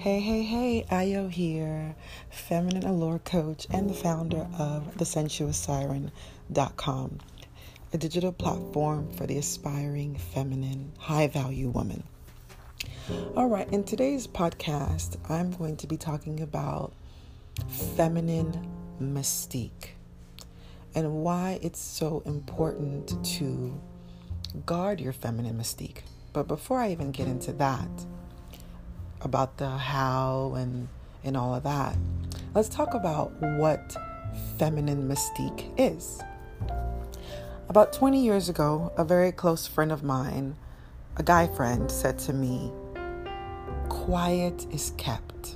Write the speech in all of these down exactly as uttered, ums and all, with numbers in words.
Hey, hey, hey, Ayo here, feminine allure coach and the founder of the sensuous siren dot com, a digital platform for the aspiring feminine, high-value woman. All right, in today's podcast, I'm going to be talking about feminine mystique and why it's so important to guard your feminine mystique. But before I even get into that, about the how and and all of that, let's talk about what feminine mystique is. About twenty years ago, a very close friend of mine, a guy friend, said to me, "Quiet is kept."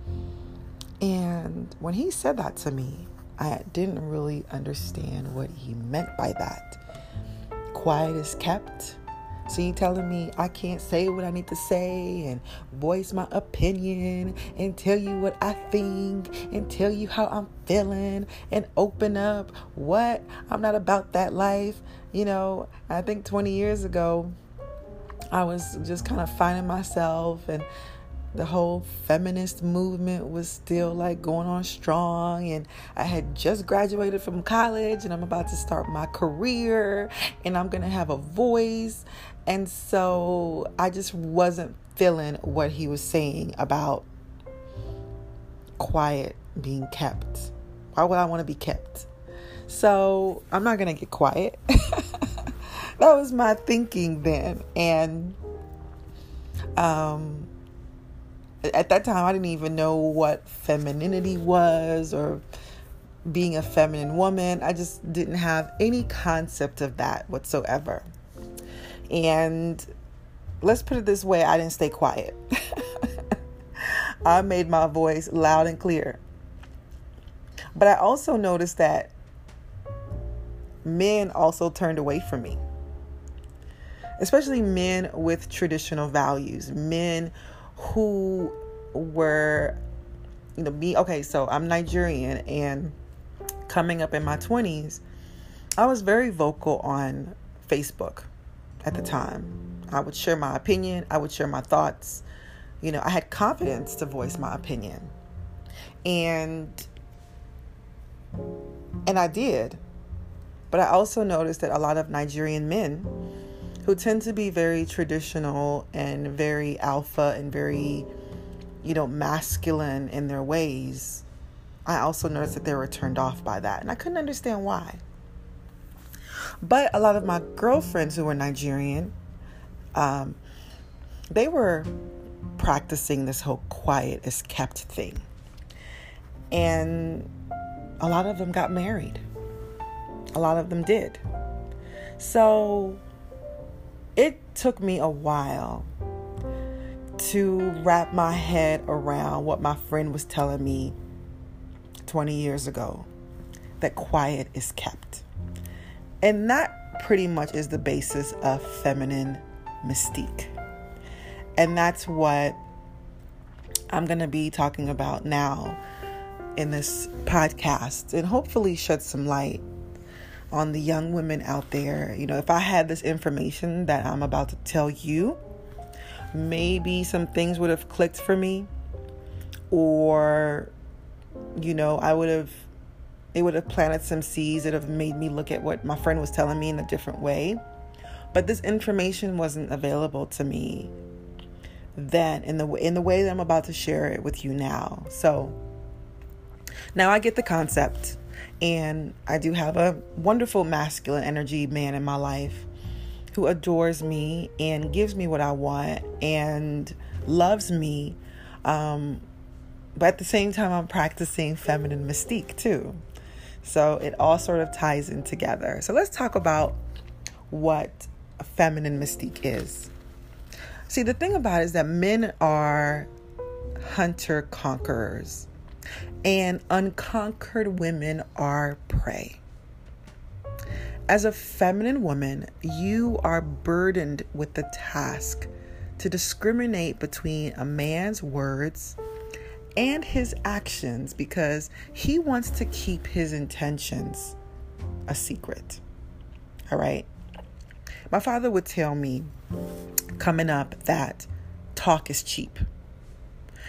And when he said that to me, I didn't really understand what he meant by that. Quiet is kept? So you telling me I can't say what I need to say and voice my opinion and tell you what I think and tell you how I'm feeling and open up? What? I'm not about that life. You know, I think twenty years ago, I was just kind of finding myself, and the whole feminist movement was still like going on strong, and I had just graduated from college and I'm about to start my career and I'm going to have a voice. And so I just wasn't feeling what he was saying about quiet being kept. Why would I want to be kept? So I'm not going to get quiet. That was my thinking then. And um, at that time, I didn't even know what femininity was or being a feminine woman. I just didn't have any concept of that whatsoever. And let's put it this way, I didn't stay quiet. I made my voice loud and clear. But I also noticed that men also turned away from me. Especially men with traditional values. Men who were, you know, me. Okay, so I'm Nigerian, and coming up in my twenties, I was very vocal on Facebook. At the time, I would share my opinion. I would share my thoughts. You know, I had confidence to voice my opinion. And, and I did. But I also noticed that a lot of Nigerian men who tend to be very traditional and very alpha and very, you know, masculine in their ways, I also noticed that they were turned off by that. And I couldn't understand why. But a lot of my girlfriends who were Nigerian, um, they were practicing this whole quiet is kept thing. And a lot of them got married. A lot of them did. So it took me a while to wrap my head around what my friend was telling me twenty years ago, that quiet is kept. And that pretty much is the basis of feminine mystique. And that's what I'm going to be talking about now in this podcast, and hopefully shed some light on the young women out there. You know, if I had this information that I'm about to tell you, maybe some things would have clicked for me, or, you know, I would have It would have planted some seeds that have made me look at what my friend was telling me in a different way. But this information wasn't available to me then in the in the way that I'm about to share it with you now. So now I get the concept, and I do have a wonderful masculine energy man in my life who adores me and gives me what I want and loves me. Um, but at the same time, I'm practicing feminine mystique too. So it all sort of ties in together. So let's talk about what a feminine mystique is. See, the thing about it is that men are hunter-conquerors, and unconquered women are prey. As a feminine woman, you are burdened with the task to discriminate between a man's words and his actions, because he wants to keep his intentions a secret. All right. My father would tell me coming up that talk is cheap.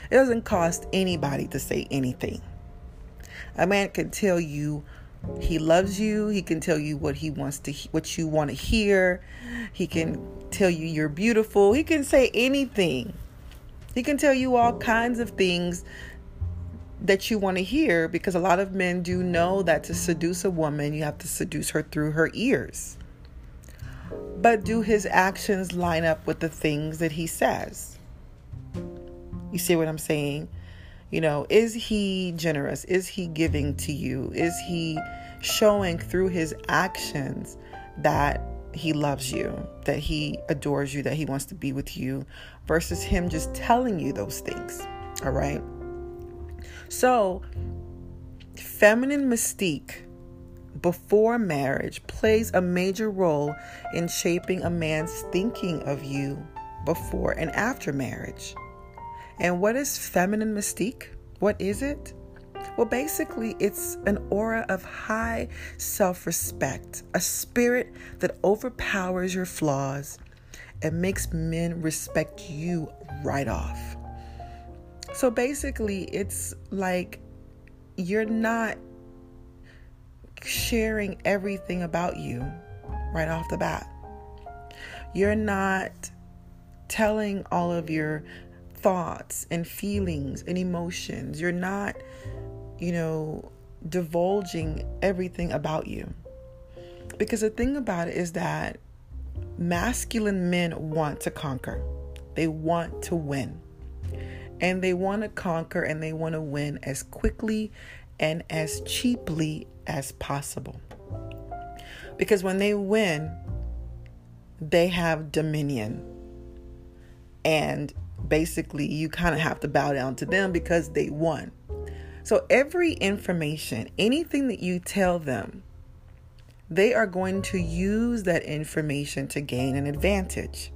It doesn't cost anybody to say anything. A man can tell you he loves you. He can tell you what he wants to, what you want to hear. He can tell you you're beautiful. He can say anything. He can tell you all kinds of things that you want to hear, because a lot of men do know that to seduce a woman, you have to seduce her through her ears. But do his actions line up with the things that he says? You see what I'm saying? You know, is he generous? Is he giving to you? Is he showing through his actions that he loves you, that he adores you, that he wants to be with you, versus him just telling you those things? All right. So, feminine mystique before marriage plays a major role in shaping a man's thinking of you before and after marriage. And what is feminine mystique? What is it? Well, basically, it's an aura of high self-respect, a spirit that overpowers your flaws and makes men respect you right off. So basically, it's like you're not sharing everything about you right off the bat. You're not telling all of your thoughts and feelings and emotions. You're not, you know, divulging everything about you. Because the thing about it is that masculine men want to conquer. They want to win. And they want to conquer and they want to win as quickly and as cheaply as possible. Because when they win, they have dominion. And basically, you kind of have to bow down to them because they won. So every information, anything that you tell them, they are going to use that information to gain an advantage.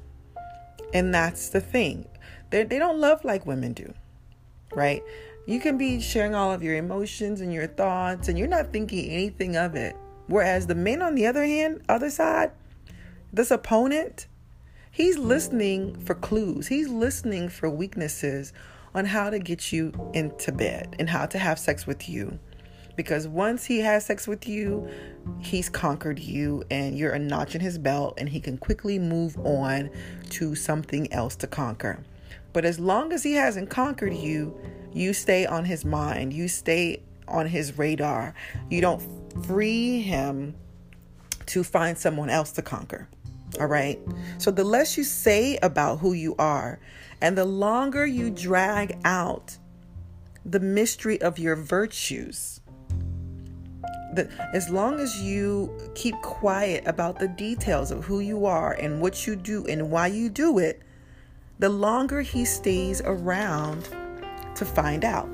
And that's the thing. They they don't love like women do, right? You can be sharing all of your emotions and your thoughts and you're not thinking anything of it. Whereas the men on the other hand, other side, this opponent, he's listening for clues. He's listening for weaknesses on how to get you into bed and how to have sex with you. Because once he has sex with you, he's conquered you and you're a notch in his belt and he can quickly move on to something else to conquer. But as long as he hasn't conquered you, you stay on his mind. You stay on his radar. You don't free him to find someone else to conquer. All right. So the less you say about who you are and the longer you drag out the mystery of your virtues, that as long as you keep quiet about the details of who you are and what you do and why you do it, the longer he stays around to find out.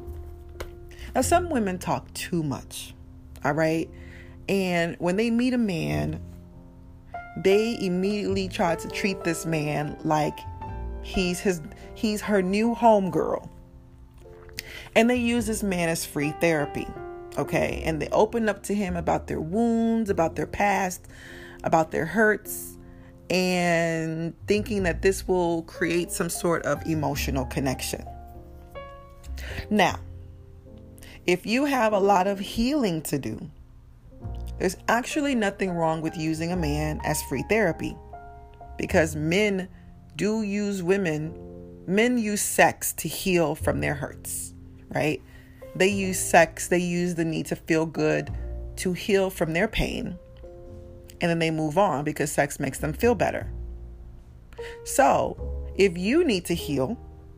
Now, some women talk too much, all right? And when they meet a man, they immediately try to treat this man like he's his, he's her new homegirl. And they use this man as free therapy, okay? And they open up to him about their wounds, about their past, about their hurts, and thinking that this will create some sort of emotional connection. Now, if you have a lot of healing to do, there's actually nothing wrong with using a man as free therapy, because men do use women, men use sex to heal from their hurts, right? They use sex, they use the need to feel good to heal from their pain. And then they move on because sex makes them feel better. So if you need to heal,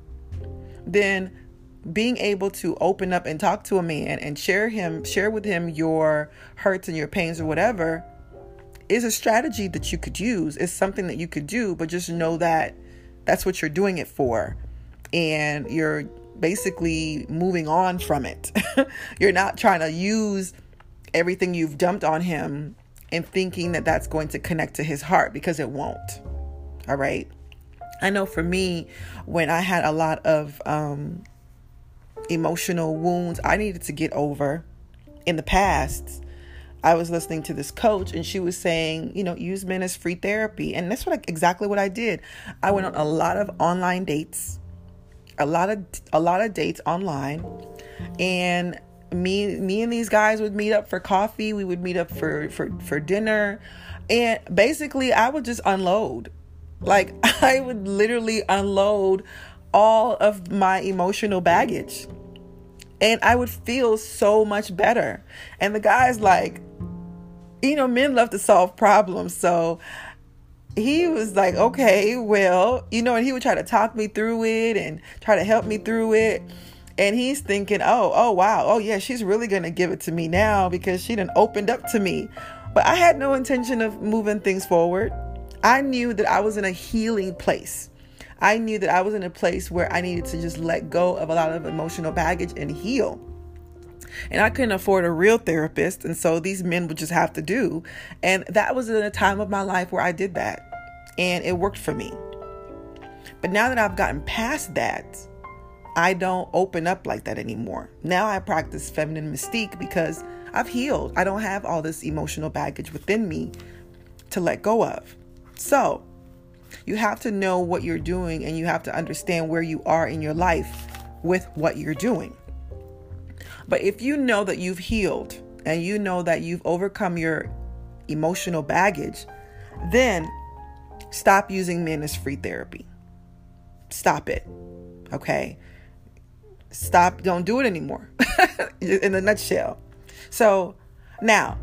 then being able to open up and talk to a man and share him, share with him your hurts and your pains or whatever is a strategy that you could use. It's something that you could do, but just know that that's what you're doing it for. And you're basically moving on from it. You're not trying to use everything you've dumped on him and thinking that that's going to connect to his heart, because it won't. All right. I know for me, when I had a lot of um, emotional wounds I needed to get over in the past, I was listening to this coach and she was saying, you know, use men as free therapy. And that's what I, exactly what I did. I went on a lot of online dates. a lot of a lot of dates online, and me me and these guys would meet up for coffee. We would meet up for for for dinner, and basically I would just unload. Like, I would literally unload all of my emotional baggage, and I would feel so much better. And the guy's like, you know, men love to solve problems. So he was like, okay, well, you know, and he would try to talk me through it and try to help me through it. And he's thinking, oh, oh, wow. Oh, yeah, she's really going to give it to me now because she done opened up to me. But I had no intention of moving things forward. I knew that I was in a healing place. I knew that I was in a place where I needed to just let go of a lot of emotional baggage and heal. And I couldn't afford a real therapist. And so these men would just have to do. And that was in a time of my life where I did that. And it worked for me. But now that I've gotten past that, I don't open up like that anymore. Now I practice feminine mystique because I've healed. I don't have all this emotional baggage within me to let go of. So you have to know what you're doing, and you have to understand where you are in your life with what you're doing. But if you know that you've healed and you know that you've overcome your emotional baggage, then stop using men as free therapy. Stop it. Okay? Stop. Don't do it anymore. In a nutshell. So now,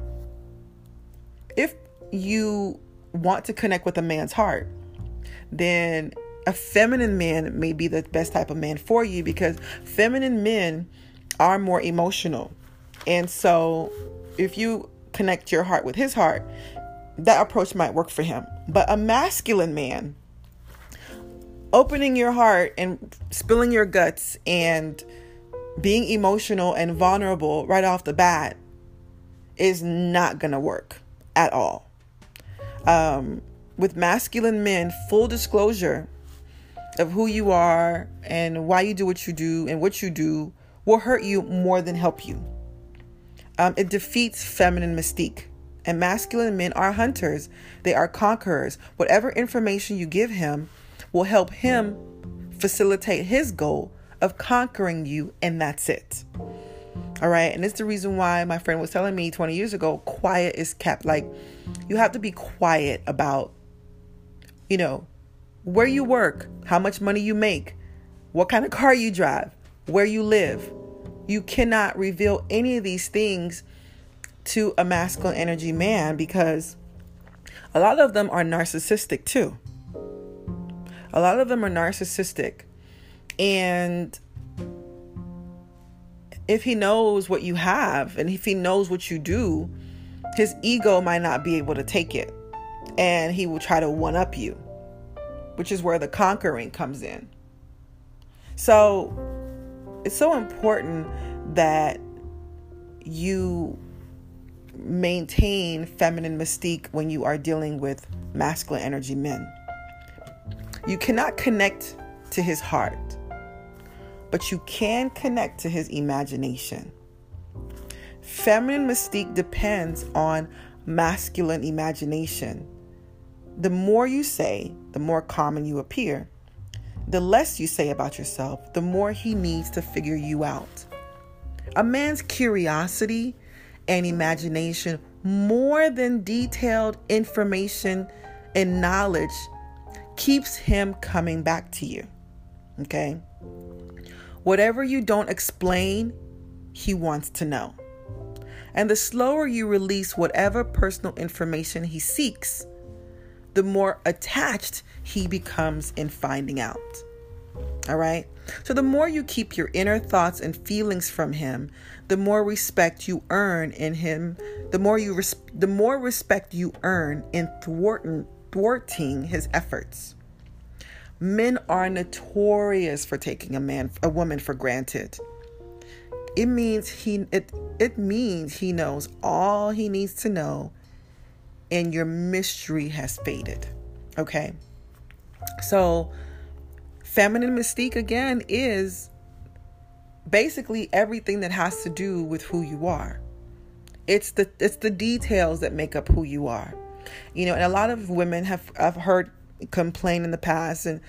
if you want to connect with a man's heart, then a feminine man may be the best type of man for you, because feminine men are more emotional. And so if you connect your heart with his heart, that approach might work for him. But a masculine man, opening your heart and spilling your guts and being emotional and vulnerable right off the bat is not going to work at all. Um, with masculine men, full disclosure of who you are and why you do what you do and what you do will hurt you more than help you. Um, it defeats feminine mystique. And masculine men are hunters. They are conquerors. Whatever information you give him will help him facilitate his goal of conquering you, and that's it. All right. And it's the reason why my friend was telling me twenty years ago, quiet is kept. Like, you have to be quiet about, you know, where you work, how much money you make, what kind of car you drive, where you live. You cannot reveal any of these things to a masculine energy man, because a lot of them are narcissistic too. A lot of them are narcissistic. And if he knows what you have, and if he knows what you do, his ego might not be able to take it. And he will try to one-up you, which is where the conquering comes in. So it's so important that you maintain feminine mystique when you are dealing with masculine energy men. You cannot connect to his heart, but you can connect to his imagination. Feminine mystique depends on masculine imagination. The more you say, the more common you appear. The less you say about yourself, the more he needs to figure you out. A man's curiosity and imagination, more than detailed information and knowledge, keeps him coming back to you. Okay? Whatever you don't explain, he wants to know. And the slower you release whatever personal information he seeks, the more attached he becomes in finding out. All right? So the more you keep your inner thoughts and feelings from him, the more respect you earn in him, the more you res- the more respect you earn in thwarting, thwarting his efforts. Men are notorious for taking a man, a woman for granted. It means he it it means he knows all he needs to know, and your mystery has faded. Okay? So feminine mystique, again, is basically everything that has to do with who you are. It's the it's the details that make up who you are. You know, and a lot of women have I've heard complain in the past, and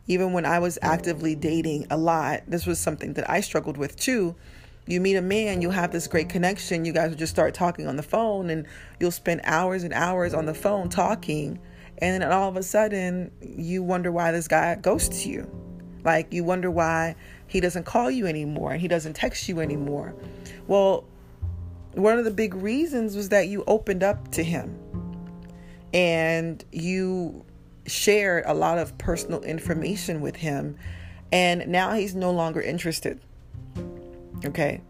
even when I was actively dating a lot, this was something that I struggled with too. You meet a man, you'll have this great connection. You guys will just start talking on the phone, and you'll spend hours and hours on the phone talking. And then all of a sudden, you wonder why this guy ghosts you. Like, you wonder why he doesn't call you anymore and he doesn't text you anymore. Well, one of the big reasons was that you opened up to him and you shared a lot of personal information with him, and now he's no longer interested. Okay.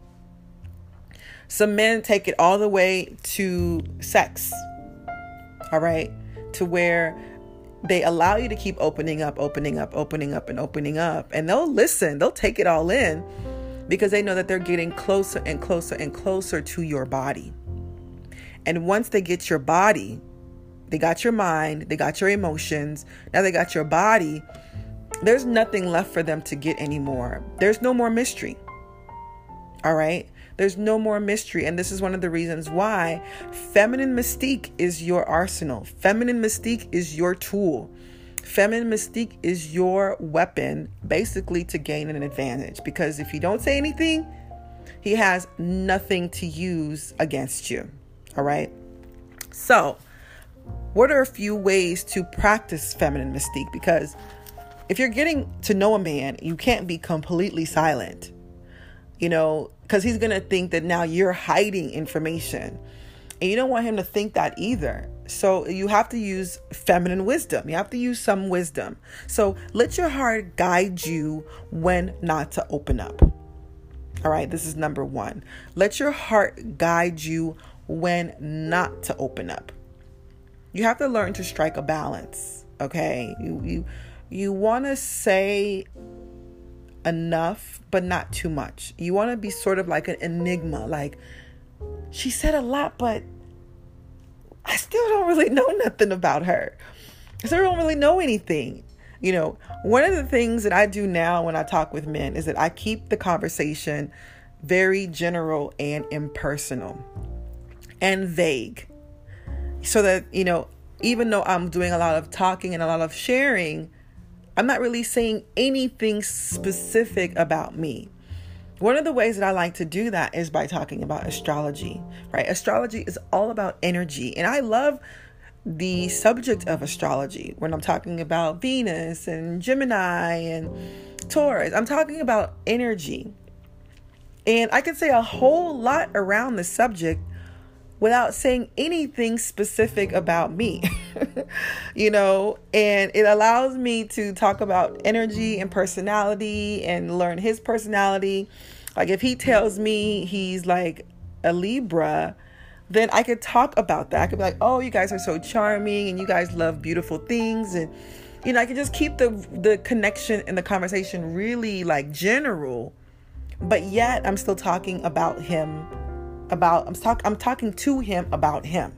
Some men take it all the way to sex. All right. To where they allow you to keep opening up, opening up, opening up, and opening up. And they'll listen. They'll take it all in because they know that they're getting closer and closer and closer to your body. And once they get your body, they got your mind, they got your emotions, now they got your body, there's nothing left for them to get anymore. There's no more mystery. All right? There's no more mystery. And this is one of the reasons why feminine mystique is your arsenal. Feminine mystique is your tool. Feminine mystique is your weapon, basically to gain an advantage. Because if you don't say anything, he has nothing to use against you. All right? So, what are a few ways to practice feminine mystique? Because if you're getting to know a man, you can't be completely silent. You know, because he's going to think that now you're hiding information. And you don't want him to think that either. So you have to use feminine wisdom. You have to use some wisdom. So let your heart guide you when not to open up. All right. This is number one. Let your heart guide you when not to open up. You have to learn to strike a balance. Okay. You, you, you want to say enough, but not too much. You want to be sort of like an enigma. Like, she said a lot, but I still don't really know nothing about her. I still don't really know anything. You know, one of the things that I do now when I talk with men is that I keep the conversation very general and impersonal and vague. So that, you know, even though I'm doing a lot of talking and a lot of sharing, I'm not really saying anything specific about me. One of the ways that I like to do that is by talking about astrology, right? Astrology is all about energy. And I love the subject of astrology when I'm talking about Venus and Gemini and Taurus. I'm talking about energy. And I can say a whole lot around the subject without saying anything specific about me, you know, and it allows me to talk about energy and personality and learn his personality. Like if he tells me he's like a Libra, then I could talk about that. I could be like, oh, you guys are so charming and you guys love beautiful things. And, you know, I could just keep the, the connection and the conversation really like general, but yet I'm still talking about him about, I'm talking, I'm talking to him about him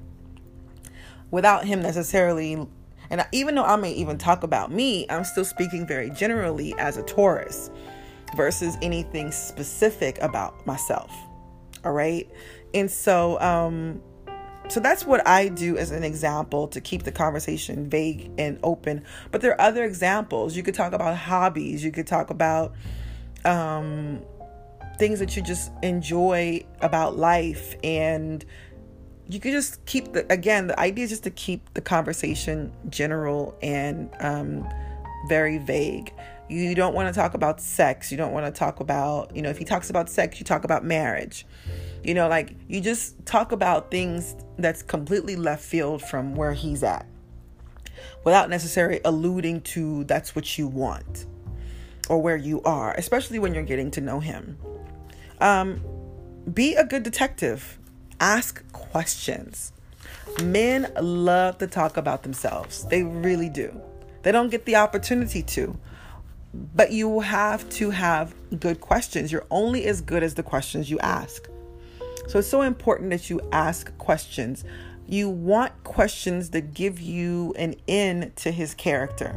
without him necessarily. And even though I may even talk about me, I'm still speaking very generally as a Taurus versus anything specific about myself. All right. And so, um, so that's what I do as an example to keep the conversation vague and open. But there are other examples. You could talk about hobbies. You could talk about, um, things that you just enjoy about life, and you could just keep the, again, the idea is just to keep the conversation general and um, very vague. You don't want to talk about sex. You don't want to talk about, you know, if he talks about sex, you talk about marriage. You know, like you just talk about things that's completely left field from where he's at without necessarily alluding to that's what you want or where you are, especially when you're getting to know him. Um, be a good detective. Ask questions. Men love to talk about themselves. They really do. They don't get the opportunity to. But you have to have good questions. You're only as good as the questions you ask. So it's so important that you ask questions. You want questions that give you an in to his character.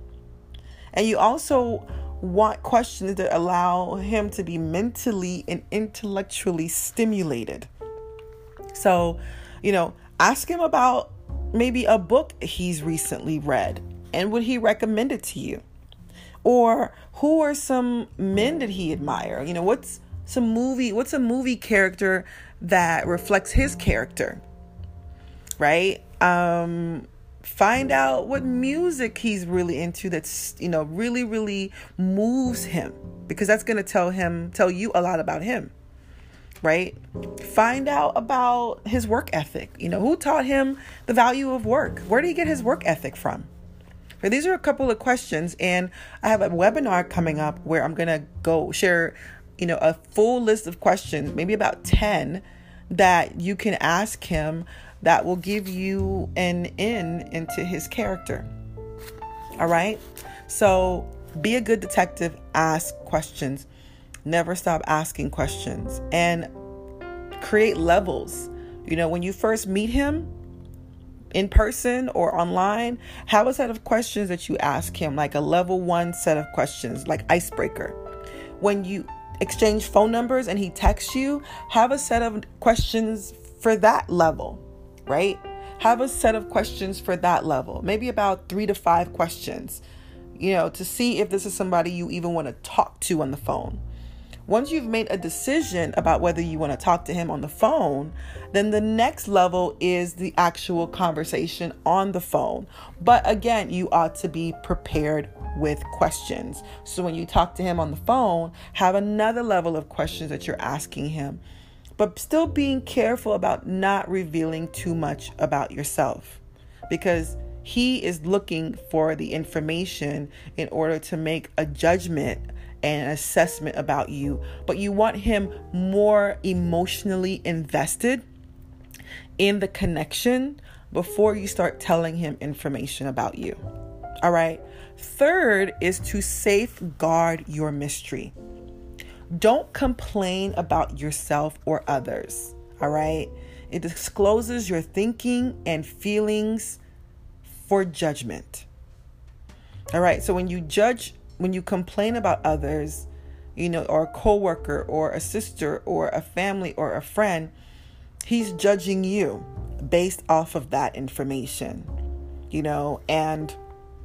And you also want questions that allow him to be mentally and intellectually stimulated. So, you know, ask him about maybe a book he's recently read and would he recommend it to you? Or who are some men that he admire? You know, what's some movie, what's a movie character that reflects his character, right? Um, find out what music he's really into that's, you know, really, really moves him, because that's going to tell him, tell you a lot about him, right? Find out about his work ethic. You know, who taught him the value of work? Where did he get his work ethic from? So these are a couple of questions, and I have a webinar coming up where I'm going to go share, you know, a full list of questions, maybe about ten that you can ask him that will give you an in into his character. All right. So be a good detective, ask questions, never stop asking questions, and create levels. You know, when you first meet him in person or online, have a set of questions that you ask him, like a level one set of questions, like icebreaker. When you exchange phone numbers and he texts you, have a set of questions for that level, right? Have a set of questions for that level, maybe about three to five questions, you know, to see if this is somebody you even want to talk to on the phone. Once you've made a decision about whether you want to talk to him on the phone, then the next level is the actual conversation on the phone. But again, you ought to be prepared with questions. So when you talk to him on the phone, have another level of questions that you're asking him, but still being careful about not revealing too much about yourself, because he is looking for the information in order to make a judgment and an assessment about you. But you want him more emotionally invested in the connection before you start telling him information about you. All right. Third is to safeguard your mystery. Don't complain about yourself or others. All right. It discloses your thinking and feelings for judgment. All right. So when you judge, when you complain about others, you know, or a coworker or a sister or a family or a friend, he's judging you based off of that information, you know, and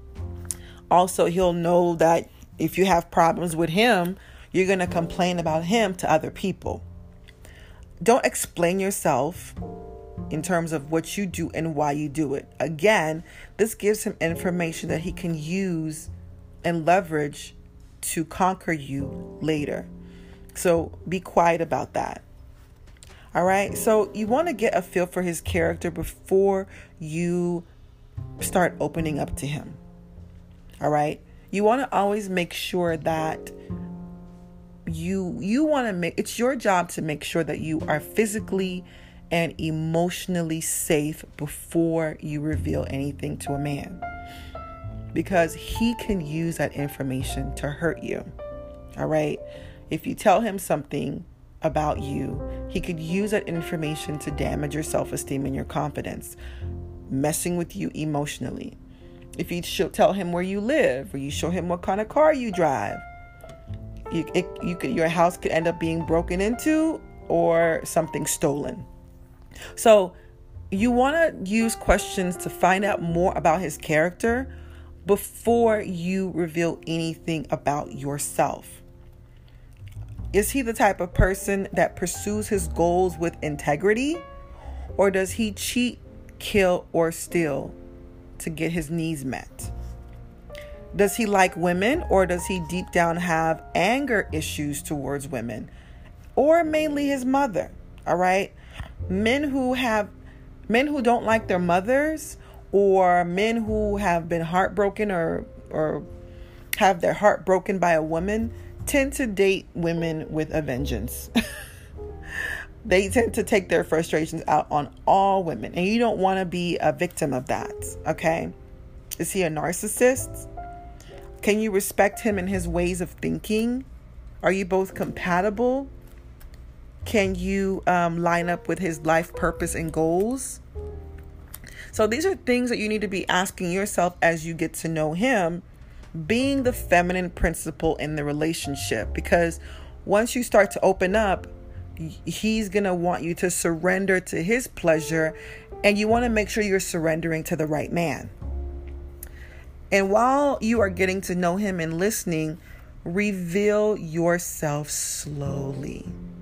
also he'll know that if you have problems with him, you're going to complain about him to other people. Don't explain yourself in terms of what you do and why you do it. Again, this gives him information that he can use and leverage to conquer you later. So be quiet about that. All right. So you want to get a feel for his character before you start opening up to him. All right. You want to always make sure that you, you want to make, it's your job to make sure that you are physically and emotionally safe before you reveal anything to a man, because he can use that information to hurt you. All right. If you tell him something about you, he could use that information to damage your self-esteem and your confidence, messing with you emotionally. If you show, tell him where you live, or you show him what kind of car you drive, you, it, you could, your house could end up being broken into or something stolen. So you want to use questions to find out more about his character before you reveal anything about yourself. Is he the type of person that pursues his goals with integrity, or does he cheat, kill, or steal to get his needs met? Does he like women, or does he deep down have anger issues towards women, or mainly his mother? All right. Men who have, men who don't like their mothers, or men who have been heartbroken or, or have their heart broken by a woman, tend to date women with a vengeance. They tend to take their frustrations out on all women, and you don't want to be a victim of that. Okay. Is he a narcissist? Can you respect him and his ways of thinking? Are you both compatible? Can you um, line up with his life purpose and goals? So these are things that you need to be asking yourself as you get to know him, being the feminine principle in the relationship. Because once you start to open up, he's going to want you to surrender to his pleasure, and you want to make sure you're surrendering to the right man. And while you are getting to know him and listening, reveal yourself slowly.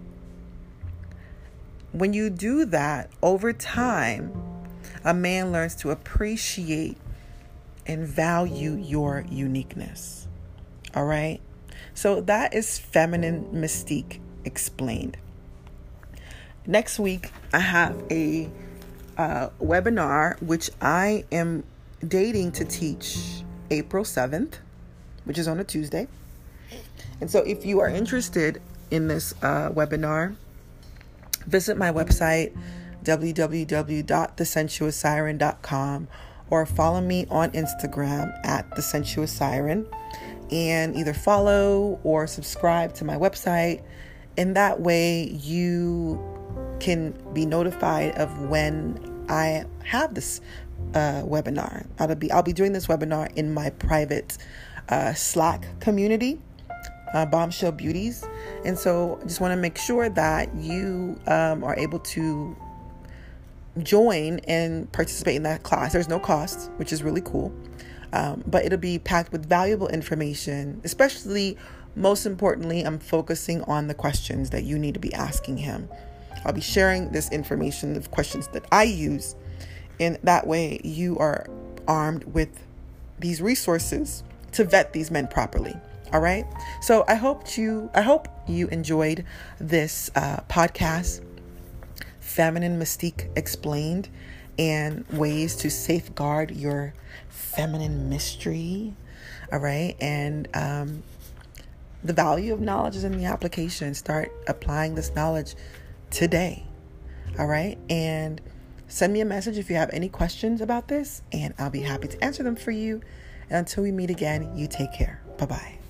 When you do that, over time, a man learns to appreciate and value your uniqueness. All right? So that is Feminine Mystique Explained. Next week, I have a uh, webinar, which I am dating to teach April seventh, which is on a Tuesday. And so if you are interested in this uh, webinar, visit my website, w w w dot the sensuous siren dot com, or follow me on Instagram at The Sensuous Siren, and either follow or subscribe to my website. And that way you can be notified of when I have this uh, webinar. I'll be I'll be doing this webinar in my private uh, Slack community, uh, Bombshell Beauties. And so I just want to make sure that you um, are able to join and participate in that class. There's no cost, which is really cool. Um, but it'll be packed with valuable information, especially, most importantly, I'm focusing on the questions that you need to be asking him. I'll be sharing this information, the questions that I use, and that way you are armed with these resources to vet these men properly. All right. So I hope you, I hope you enjoyed this uh, podcast, Feminine Mystique Explained, and ways to safeguard your feminine mystery. All right. And um, the value of knowledge is in the application. Start applying this knowledge today. All right. And send me a message if you have any questions about this, and I'll be happy to answer them for you. And until we meet again, you take care. Bye-bye.